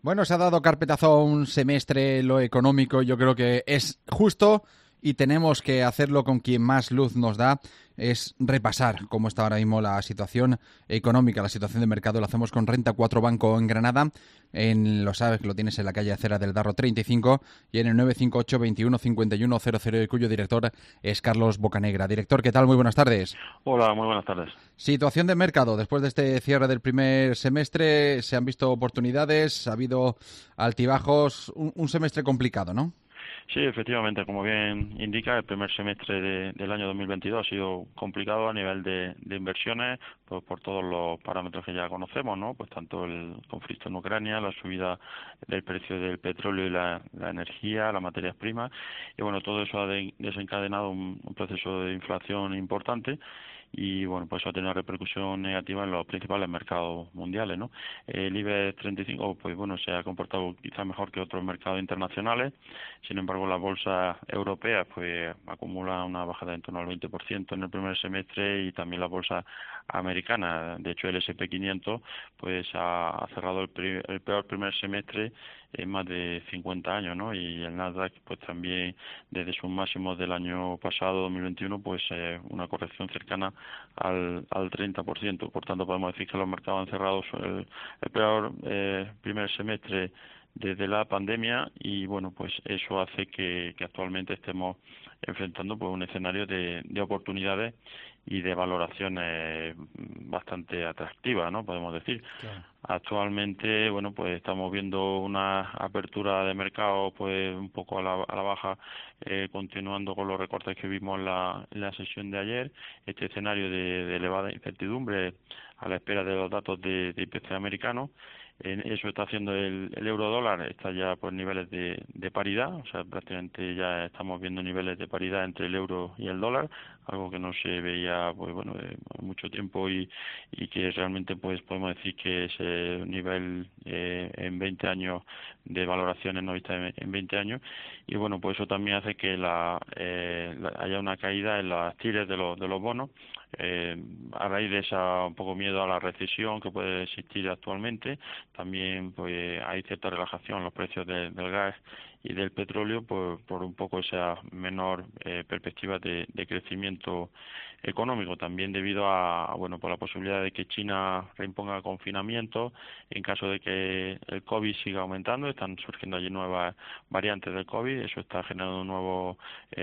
Bueno, se ha dado carpetazo a un semestre lo económico, yo creo que es justo y tenemos que hacerlo con quien más luz nos da, es repasar cómo está ahora mismo la situación económica, la situación de mercado. Lo hacemos con Renta 4 Banco en Granada, lo sabes que lo tienes en la calle Acera del Darro 35 y en el 958 21 51 00, cuyo director es Carlos Bocanegra. Director, ¿qué tal? Muy buenas tardes. Hola, muy buenas tardes. Situación de mercado. Después de este cierre del primer semestre, se han visto oportunidades, ha habido altibajos, un semestre complicado, ¿no? Sí, efectivamente, como bien indica, el primer semestre del año 2022 ha sido complicado a nivel de inversiones, pues por todos los parámetros que ya conocemos, ¿no? Pues tanto el conflicto en Ucrania, la subida del precio del petróleo y la energía, las materias primas, y bueno, todo eso ha desencadenado un proceso de inflación importante. Y bueno, pues eso ha tenido repercusión negativa en los principales mercados mundiales, ¿no? El IBEX 35, pues bueno, se ha comportado quizás mejor que otros mercados internacionales. Sin embargo, las bolsas europeas pues acumulan una bajada en torno al 20% en el primer semestre, y también las bolsas americanas. De hecho, el S&P 500 pues ha cerrado el peor primer semestre en más de 50 años, ¿no? Y el Nasdaq pues también desde sus máximos del año pasado, 2021, pues una corrección cercana al 30%. Por tanto, podemos decir que los mercados han cerrado el peor primer semestre desde la pandemia, y bueno, pues eso hace que actualmente estemos enfrentando pues un escenario de oportunidades y de valoraciones bastante atractivas, ¿no? Podemos decir. Claro. Actualmente, bueno, pues estamos viendo una apertura de mercado pues un poco a la baja, continuando con los recortes que vimos en la sesión de ayer. Este escenario de elevada incertidumbre a la espera de los datos de IPC americano. Eso está haciendo el euro dólar, está ya por niveles de paridad, o sea, prácticamente ya estamos viendo niveles de paridad entre el euro y el dólar, algo que no se veía pues bueno mucho tiempo, y que realmente pues podemos decir que ese nivel en 20 años de valoraciones no vistas en 20 años. Y bueno, pues eso también hace que haya una caída en las tires de los bonos, a raíz de esa un poco miedo a la recesión que puede existir actualmente. También pues hay cierta relajación en los precios del gas y del petróleo por un poco esa menor perspectiva de crecimiento económico, también debido a bueno, por la posibilidad de que China reimponga confinamiento en caso de que el COVID siga aumentando. Están surgiendo allí nuevas variantes del COVID, eso está generando un nuevo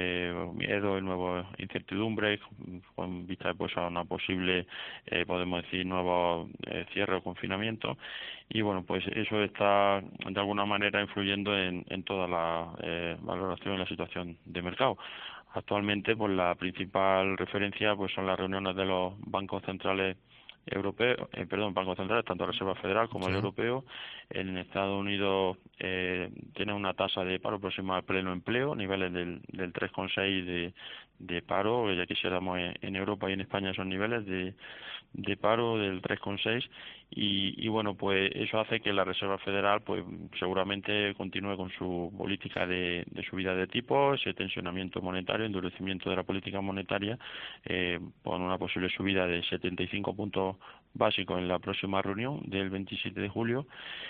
miedo y nuevas incertidumbres con vista pues a una posible podemos decir nuevo cierre o confinamiento. Y bueno, pues eso está de alguna manera influyendo en toda la valoración y la situación de mercado. Actualmente, pues la principal referencia pues son las reuniones de los bancos centrales europeos, bancos centrales, tanto la Reserva Federal como Sí. el europeo. En Estados Unidos tiene una tasa de paro próxima al pleno empleo, niveles del 3,6 de paro. Ya quisiéramos en Europa y en España esos niveles de paro del 3,6. Y bueno, pues eso hace que la Reserva Federal pues seguramente continúe con su política de subida de tipos, ese tensionamiento monetario, endurecimiento de la política monetaria, con una posible subida de 75 puntos básicos en la próxima reunión del 27 de julio.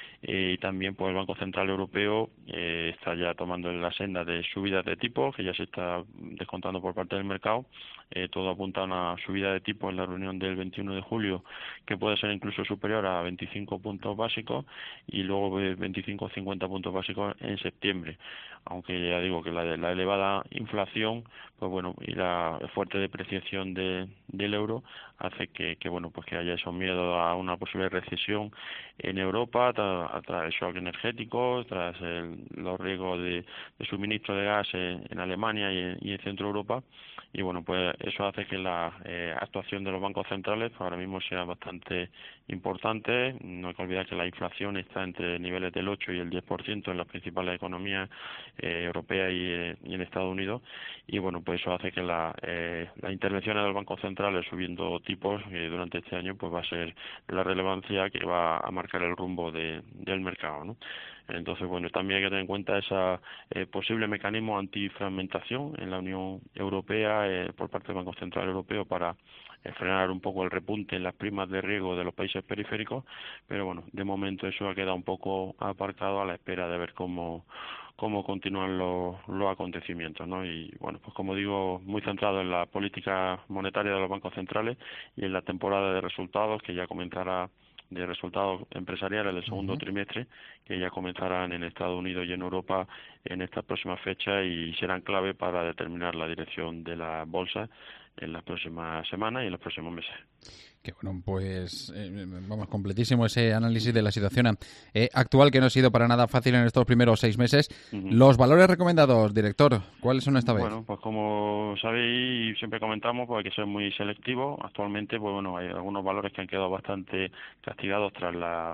Y también pues el Banco Central Europeo está ya tomando la senda de subidas de tipos, que ya se está descontando por parte del mercado. Todo apunta a una subida de tipos en la reunión del 21 de julio, que puede ser incluso superior a 25 puntos básicos, y luego 25 o 50 puntos básicos en septiembre. Aunque ya digo que la elevada inflación, pues bueno, y la fuerte depreciación del euro hace que bueno, pues que haya esos miedos a una posible recesión en Europa tras el shock energético, tras los riesgos de suministro de gas en Alemania y en Centro Europa. Y bueno, pues eso hace que la actuación de los bancos centrales pues ahora mismo sea bastante importante. No hay que olvidar que la inflación está entre niveles del 8 y el 10% en las principales economías europeas y en Estados Unidos. Y bueno, pues eso hace que las intervenciones de los bancos centrales subiendo tipos durante este año pues va a ser la relevancia que va a marcar el rumbo del mercado, ¿no? Entonces, bueno, también hay que tener en cuenta ese posible mecanismo antifragmentación en la Unión Europea, por parte del Banco Central Europeo para frenar un poco el repunte en las primas de riesgo de los países periféricos, pero bueno, de momento eso ha quedado un poco aparcado a la espera de ver cómo continúan los acontecimientos, ¿no? Y bueno, pues como digo, muy centrado en la política monetaria de los bancos centrales y en la temporada de resultados que ya comenzará, de resultados empresariales del segundo trimestre, que ya comenzarán en Estados Unidos y en Europa en estas próximas fechas y serán clave para determinar la dirección de la bolsa en las próximas semanas y en los próximos meses. Que bueno, pues vamos, completísimo ese análisis de la situación actual, que no ha sido para nada fácil en estos primeros 6 meses. Los valores recomendados, director, ¿cuáles son esta vez? Bueno, pues como sabéis y siempre comentamos, pues hay que ser muy selectivo. Actualmente, pues bueno, hay algunos valores que han quedado bastante castigados tras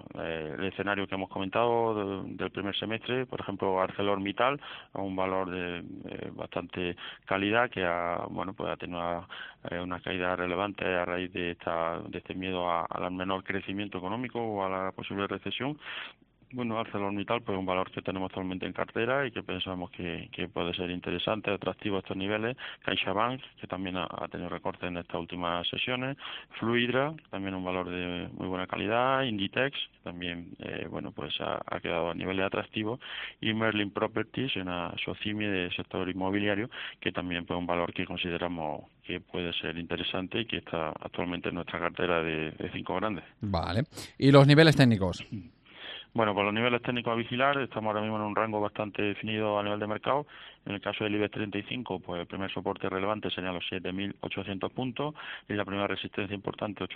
el escenario que hemos comentado del primer semestre. Por ejemplo, ArcelorMittal, a un valor de bastante calidad que ha tenido una caída relevante a raíz de este miedo al menor crecimiento económico o a la posible recesión. Bueno, ArcelorMittal, pues un valor que tenemos actualmente en cartera y que pensamos que puede ser interesante, atractivo a estos niveles. CaixaBank, que también ha tenido recortes en estas últimas sesiones. Fluidra, también un valor de muy buena calidad. Inditex, también, pues ha quedado a niveles atractivos. Y Merlin Properties, una SOCIMI del sector inmobiliario, que también pues un valor que consideramos que puede ser interesante y que está actualmente en nuestra cartera de 5 grandes. Vale. ¿Y los niveles técnicos? Bueno, con los niveles técnicos a vigilar, estamos ahora mismo en un rango bastante definido a nivel de mercado. En el caso del IBEX 35, pues el primer soporte relevante serían los 7.800 puntos y la primera resistencia importante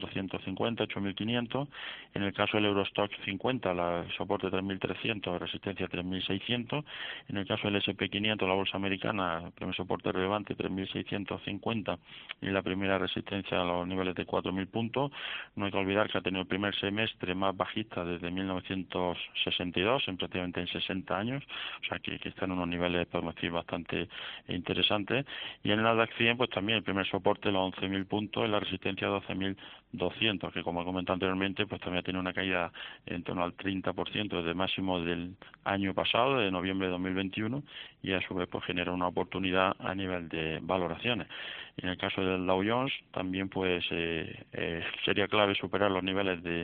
8.450, 8.500. En el caso del Eurostoxx 50, el soporte 3.300, resistencia 3.600. En el caso del S&P 500, la bolsa americana, el primer soporte relevante 3.650 y la primera resistencia a los niveles de 4.000 puntos. No hay que olvidar que ha tenido el primer semestre más bajista desde 1962, prácticamente en 60 años, o sea que está en unos niveles, podemos decir, bastante interesantes. Y en el Nasdaq 100, pues también el primer soporte, los 11.000 puntos, y la resistencia 12.200, que como he comentado anteriormente, pues también tiene una caída en torno al 30% desde máximo del año pasado, de noviembre de 2021, y a su vez pues genera una oportunidad a nivel de valoraciones. En el caso del Dow Jones, también pues sería clave superar los niveles de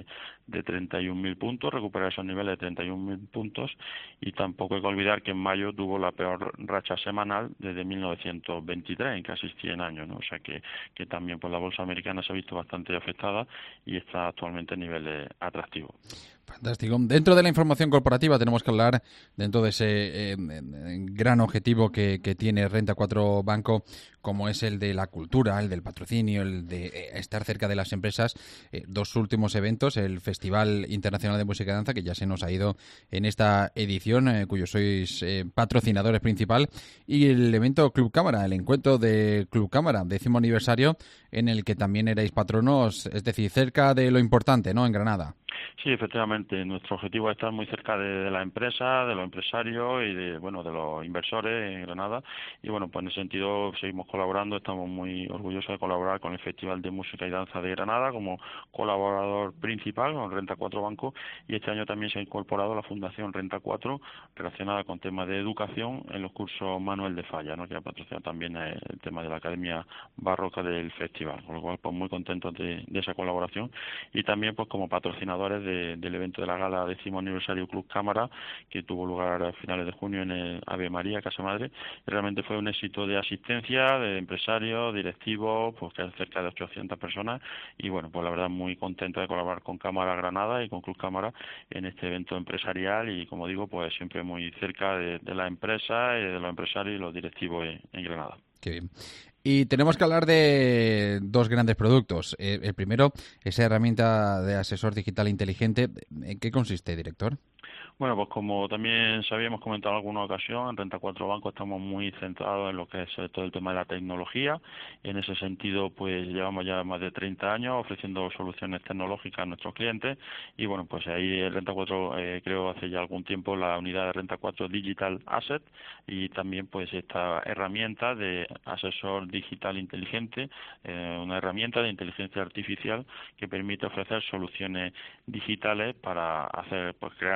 31.000 puntos, recuperar esos niveles de 31.000 puntos, y tampoco hay que olvidar que en mayo tuvo la peor racha semanal desde 1923, en casi 100 años, ¿no? O sea que también pues la bolsa americana se ha visto bastante afectada y está actualmente en niveles atractivos. Fantástico. Dentro de la información corporativa tenemos que hablar, dentro de ese gran objetivo que tiene Renta 4 Banco, como es el de la cultura, el del patrocinio, el de estar cerca de las empresas. Dos últimos eventos, el Festival Internacional de Música y Danza, que ya se nos ha ido en esta edición, cuyo sois patrocinadores principal, y el evento Club Cámara, el encuentro de Club Cámara, 10º aniversario, en el que también erais patronos, es decir, cerca de lo importante, ¿no?, en Granada. Sí, efectivamente. Nuestro objetivo es estar muy cerca de la empresa, de los empresarios y de los inversores en Granada. Y bueno, pues en ese sentido seguimos colaborando. Estamos muy orgullosos de colaborar con el Festival de Música y Danza de Granada como colaborador principal con Renta 4 Banco. Y este año también se ha incorporado la Fundación Renta 4 relacionada con temas de educación en los cursos Manuel de Falla, ¿no?, que ha patrocinado también el tema de la Academia Barroca del Festival. Con lo cual, pues muy contentos de esa colaboración. Y también pues como patrocinadores del evento de la gala 10º aniversario Club Cámara, que tuvo lugar a finales de junio en el Ave María, Casa Madre. Y realmente fue un éxito de asistencia, de empresarios, directivos, pues que cerca de 800 personas. Y bueno, pues la verdad muy contento de colaborar con Cámara Granada y con Club Cámara en este evento empresarial y, como digo, pues siempre muy cerca de la empresa, de los empresarios y los directivos en Granada. Qué bien. Y tenemos que hablar de dos grandes productos. El primero, esa herramienta de asesor digital inteligente. ¿En qué consiste, director? Bueno, pues como también habíamos comentado en alguna ocasión, en Renta 4 Banco estamos muy centrados en lo que es todo el tema de la tecnología. En ese sentido, pues llevamos ya más de 30 años ofreciendo soluciones tecnológicas a nuestros clientes. Y bueno, pues ahí en Renta 4 creo hace ya algún tiempo la unidad de Renta 4 Digital Asset y también pues esta herramienta de asesor digital inteligente, una herramienta de inteligencia artificial que permite ofrecer soluciones digitales para hacer, pues crear carteras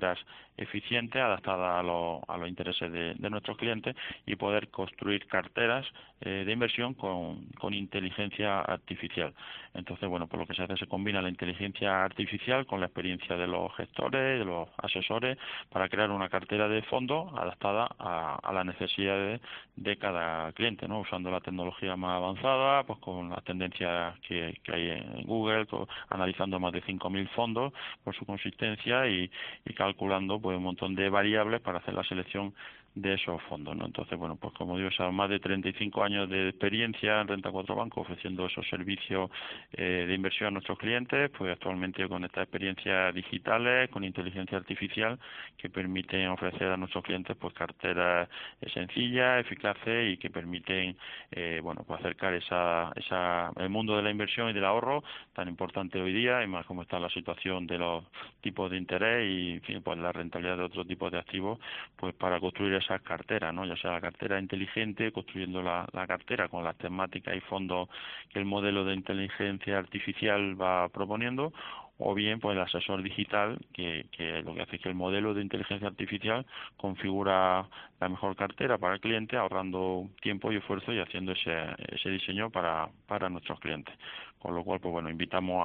carteras eficientes, adaptadas a los intereses de nuestros clientes, y poder construir carteras de inversión con inteligencia artificial. Entonces, bueno, pues lo que se hace, se combina la inteligencia artificial con la experiencia de los gestores, de los asesores, para crear una cartera de fondos adaptada a las necesidades de cada cliente, ¿no? Usando la tecnología más avanzada, pues con las tendencias que hay en Google, analizando más de 5.000 fondos por su consistencia y calculando pues un montón de variables para hacer la selección de esos fondos, ¿no? Entonces, bueno, pues como digo, son más de 35 años de experiencia en Renta 4 Banco ofreciendo esos servicios de inversión a nuestros clientes, pues actualmente con estas experiencias digitales, con inteligencia artificial, que permiten ofrecer a nuestros clientes pues carteras sencillas, eficaces y que permiten bueno, pues acercar el mundo de la inversión y del ahorro tan importante hoy día, y más como está la situación de los tipos de interés y, en fin, pues la rentabilidad de otros tipos de activos, pues para construir esas carteras, ¿no? Ya sea la cartera inteligente, construyendo la cartera con las temáticas y fondos que el modelo de inteligencia artificial va proponiendo, o bien pues el asesor digital que lo que hace es que el modelo de inteligencia artificial configura la mejor cartera para el cliente, ahorrando tiempo y esfuerzo y haciendo ese diseño para nuestros clientes. Con lo cual, pues bueno, invitamos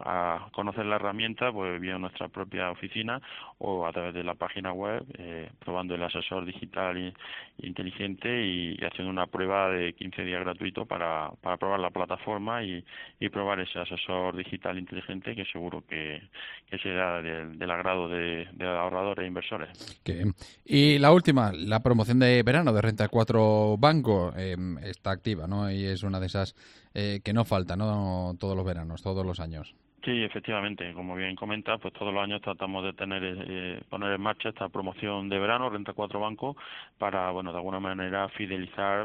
a conocer la herramienta pues vía nuestra propia oficina o a través de la página web, probando el asesor digital inteligente y haciendo una prueba de 15 días gratuito para probar la plataforma y probar ese asesor digital inteligente, que seguro que será del agrado de ahorradores e inversores. Qué bien. Y la última, la promoción de verano de Renta 4 Banco está activa, ¿no? Y es una de esas que no falta, ¿no? Todos los veranos, todos los años. Sí, efectivamente, como bien comenta, pues todos los años tratamos de poner en marcha esta promoción de verano, Renta 4 Banco, para, bueno, de alguna manera fidelizar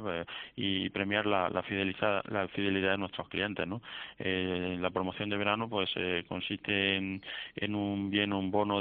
y premiar la fidelidad de nuestros clientes, ¿no? La promoción de verano, pues consiste en un bono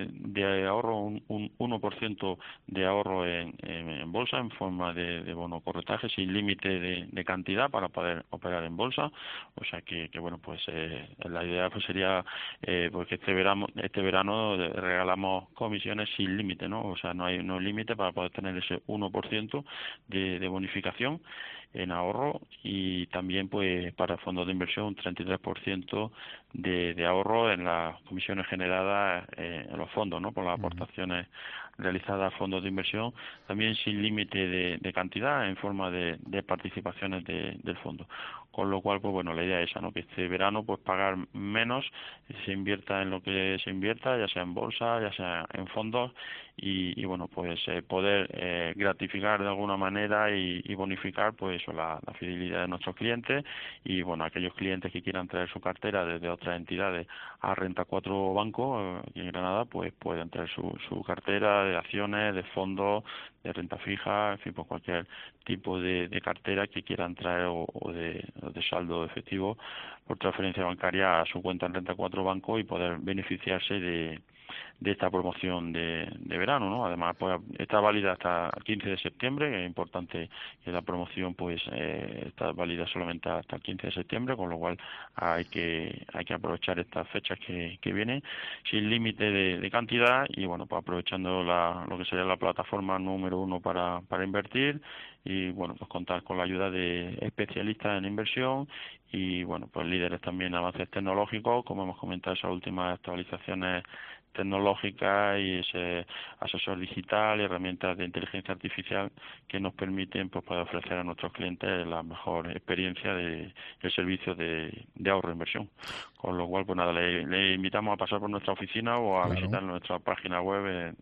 de ahorro, un 1% de ahorro en bolsa, en forma de bono corretaje, sin límite de cantidad para poder operar en bolsa. O sea que bueno, pues la idea pues sería porque este verano regalamos comisiones sin límite, ¿no? O sea, no hay límite para poder tener ese 1% de bonificación en ahorro, y también pues para fondos de inversión un 33% de ahorro en las comisiones generadas en los fondos, ¿no? Por las aportaciones realizadas a fondos de inversión, también sin límite de cantidad en forma de participaciones del fondo. Con lo cual, pues bueno, la idea es esa, ¿no? Que este verano pues pagar menos, se invierta en lo que se invierta, ya sea en bolsa, ya sea en fondos, y bueno, pues poder gratificar de alguna manera y bonificar pues eso, la fidelidad de nuestros clientes, y bueno, aquellos clientes que quieran traer su cartera desde otras entidades a Renta 4 Banco aquí en Granada, pues pueden traer su cartera de acciones, de fondos, de renta fija, en fin, pues cualquier tipo de cartera que quieran traer o de saldo efectivo por transferencia bancaria a su cuenta en Renta 4 Banco, y poder beneficiarse de esta promoción de verano, ¿no? Además, pues está válida hasta el 15 de septiembre, que es importante que la promoción pues está válida solamente hasta el 15 de septiembre, con lo cual hay que aprovechar estas fechas que vienen sin límite de cantidad, y bueno, pues aprovechando lo que sería la plataforma número 1 para invertir, y bueno, pues contar con la ayuda de especialistas en inversión y bueno, pues líderes también en avances tecnológicos, como hemos comentado, esas últimas actualizaciones tecnológicas y ese asesor digital y herramientas de inteligencia artificial que nos permiten pues poder ofrecer a nuestros clientes la mejor experiencia del servicio de ahorro e inversión. Con lo cual, pues nada, le invitamos a pasar por nuestra oficina o a visitar nuestra página web en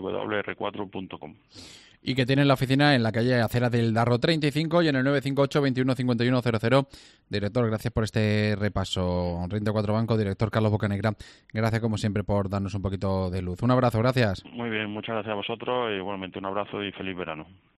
www.r4.com. Y que tienen la oficina en la calle Acera del Darro 35 y en el 958 21 51 00. Director, gracias por este repaso. Renta 4 Banco, director Carlos Bocanegra, gracias como siempre por darnos un poquito de luz. Un abrazo, gracias. Muy bien, muchas gracias a vosotros, y igualmente un abrazo y feliz verano.